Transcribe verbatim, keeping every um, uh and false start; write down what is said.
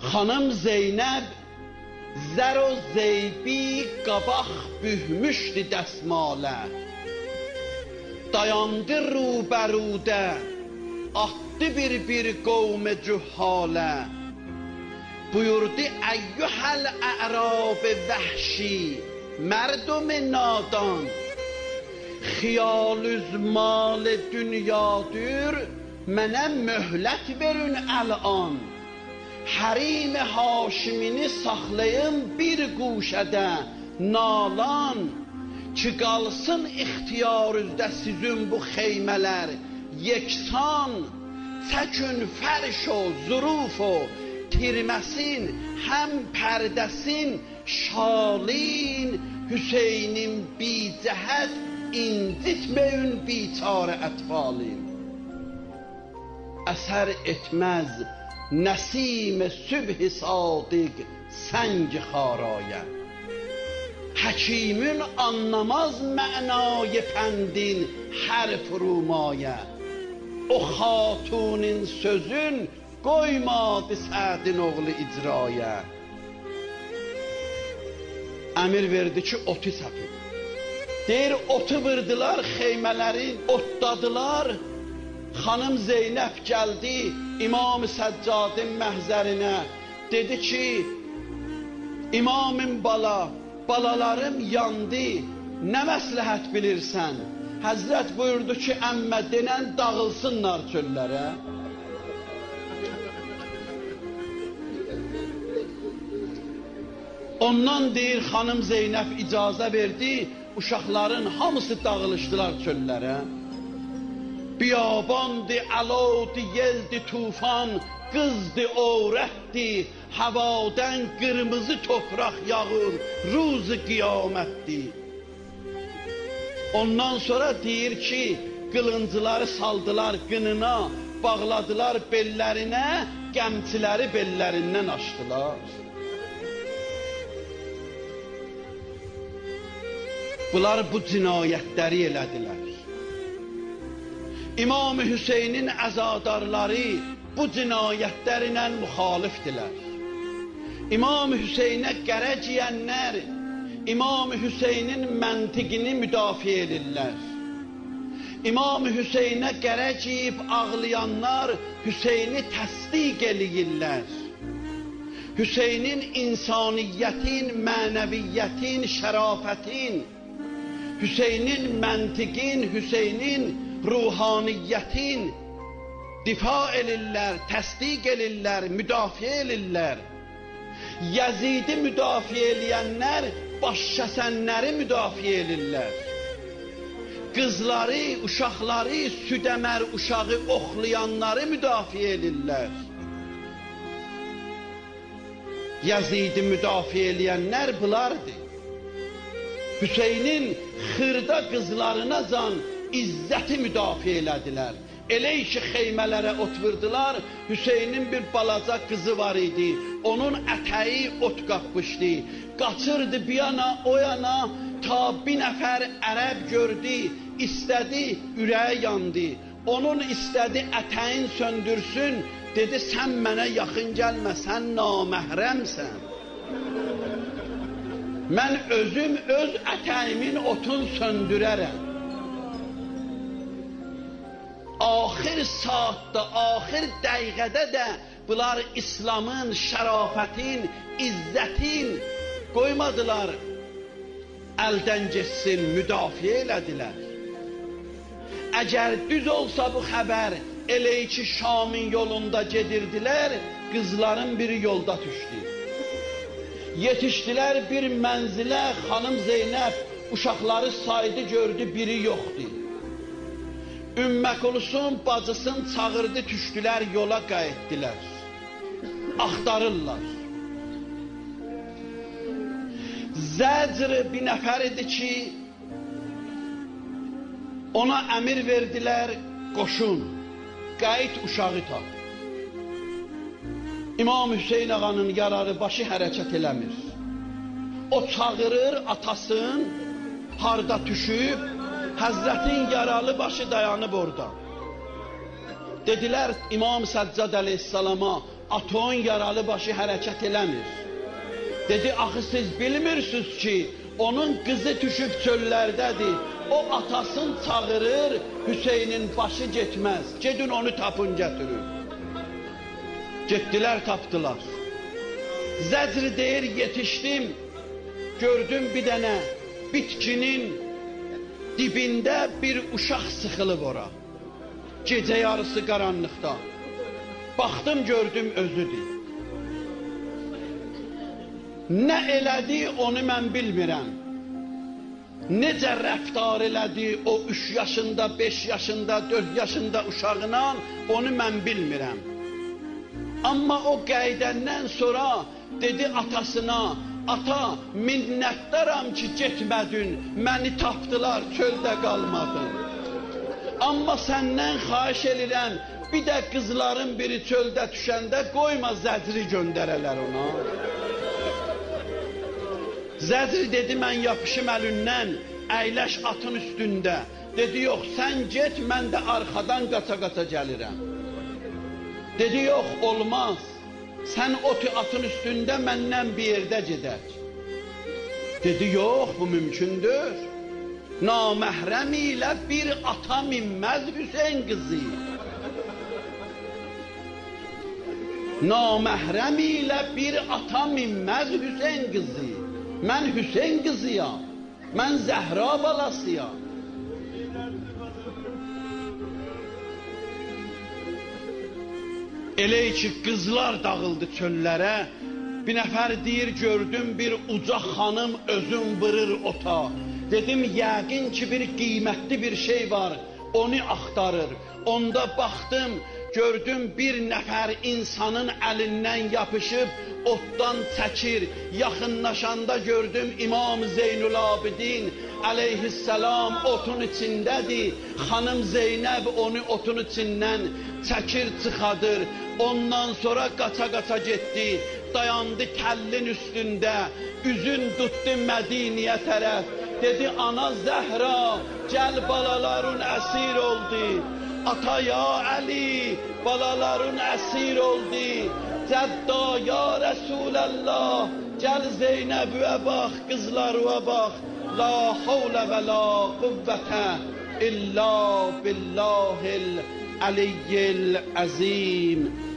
Xanım Zeynəb zər o zeybi qabaq bühmüşdü dəsmalə. Dayandı rubərudə, attı bir bir qovm cühalə. Buyurdu əyyuhəl ə'rab vəhşi, mردم نادان. Xiyalüz mal dünyadır, mənə möhlət verin əl'an. Hərim Haşimini saxlayın bir quşədə nalan. Ki qalsın ixtiyarınızda sizin bu xeymələr yeksan. Çəkün fərş o, zuruf o, tirməsin, həm pərdəsin şalin. Hüseynin bi cəhət incitməyin biçarə ətfalin. Əsər etməz nəsim sübh-i sadiq səng xaraya. Həkimin anlamaz mənay pəndin hərf rumaya. O xatunin sözün qoymadı Sədin oğlu icraya. Əmir verdi ki otu səpin. Deyir otu vırdılar xeymələrin, otladılar. Xanım Zeynəb gəldi İmam-ı Səccadın məhzərinə. Dedi ki İmamım bala, balalarım yandı, nə məsləhət bilirsən? Həzrət buyurdu ki əmmə denən dağılsınlar çöllərə. Ondan deyir xanım Zeynəb icazə verdi, uşaqların hamısı dağılışdılar çöllərə. Biyabandı, əlodi, yeldi, tufan, qızdı, övrətdi, havadan qırmızı topraq yağır, ruzu qiyamətdi. Ondan sonra deyir ki, qılıncıları saldılar qınına, bağladılar bellərinə, qəmçiləri bellərindən açdılar. Bunlar bu cinayətləri elədilər. İmam-ı Hüseynin əzadarları bu cinayətlərlə müxalifdilər. İmam-ı Hüseynə qərəc yiyənlər İmam-ı Hüseynin məntiqini müdafiə edirlər. İmam-ı Hüseynə qərəc yiyib ağlayanlar Hüseyni təsdiq eləyirlər. Hüseynin insaniyyətin, mənəviyyətin, şərafətin, Hüseynin məntiqin, Hüseynin ruhaniyyətin difa elirlər, təsdiq elirlər, müdafiə elirlər. Yəzidi müdafiə eləyənlər başkəsənləri müdafiə elirlər. Qızları, uşaqları, südəmər uşağı oxlayanları müdafiə elirlər. Yəzidi müdafiə eləyənlər bunlardır. Hüseynin xırda qızlarına can izzəti müdafiə elədilər. Elə ki xeymələrə oturdular, Hüseynin bir balaca qızı var idi. Onun ətəyi ot qapmışdı. Qaçırdı bir yana, o yana, ta bir nəfər ərəb gördü, istədi, ürəyi yandı. Onun istədi ətəyin söndürsün, dedi sən mənə yaxın gəlmə, sən naməhrəmsən. Mən özüm öz ətəyimin otun söndürərəm. Axir saatda, axir dəqiqədə də bunlar İslamın, şərafətin, izzətin qoymadılar, əldən geçsin, müdafiə elədilər. Əgər düz olsa bu xəbər, elə ki Şamın yolunda gedirdilər, qızların biri yolda düşdü. Yetişdilər bir mənzilə, xanım Zeynəb uşaqları saydı, gördü biri yoxdur. Ümmə Kulsum bacısını çağırdı, düşdülər yola qayıtdılar. Axtarırlar. Zəcr bir nəfər idi ki, ona əmir verdilər, qoşun, qayıt uşağı tap. İmam Hüseyin ağanın yararı başı hərəkət eləmir. O çağırır atasın, harda düşüb, Həzrətin yaralı başı dayanıb orada. Dedilər İmam Səccad əleyhissalama, Atın yaralı başı hərəkət eləmir. Dedi, axı siz bilmirsiniz ki, onun qızı düşüb çöllərdədir. O atasını çağırır, Hüseynin başı getməz. Gedin onu tapın gətirin. Getdilər, tapdılar. Zəcr deyir, yetişdim, gördüm bir dənə bitkinin dibində bir uşaq sıxılıb ora. Gecə yarısı qaranlıqda. Baxdım, gördüm, özüdür. Nə elədi, onu mən bilmirəm. Necə rəftar elədi o üç yaşında, beş yaşında, dörd yaşında uşağına, onu mən bilmirəm. Amma o qəydəndən sonra dedi atasına, ata, minnətdaram ki, getmədin, məni tapdılar, çöldə qalmadın. Amma səndən xahiş edirəm, bir də qızların biri çöldə düşəndə qoyma zəcri göndərələr ona. Zəcr dedi, mən yapışım əlindən, əyləş atın üstündə. Dedi, yox, sən get, mən də arxadan qaça-qaça gəlirəm. Dedi, yox, olmaz. Sən oti atın üstündə, məndən bir yerdə gedək. Dedi, yox, bu mümkündür. Naməhrəm ilə bir ata minməz Hüseyin qızı. Naməhrəm ilə bir ata minməz Hüseyin qızı. Mən Hüseyin qızıyam, mən Zəhra balasıyam. Elə ki, qızlar dağıldı çöllərə, bir nəfər deyir, gördüm bir uca xanım özün vırır ota. Dedim, yəqin ki, bir qiymətli bir şey var, onu axtarır. Onda baxdım, gördüm bir nəfər insanın əlindən yapışıb, otdan çəkir. Yaxınlaşanda gördüm İmam Zeynulabidin əleyhissalam otun içindədir. Xanım Zeynəb onu otun içindən çəkir, çıxadır. Ondan sonra qaça-qaça getdi, dayandı kəllin üstündə, üzün tutdu Mədiniyə tərəf. Dedi, ana Zəhra, gəl balaların əsir oldu. Ata ya Əli, balaların əsir oldu. Cədda ya Rəsuləllah, gəl Zeynəbüə bax, qızlarıya bax. La havlə və la qüvvətə illa billahil əliyyil əzim.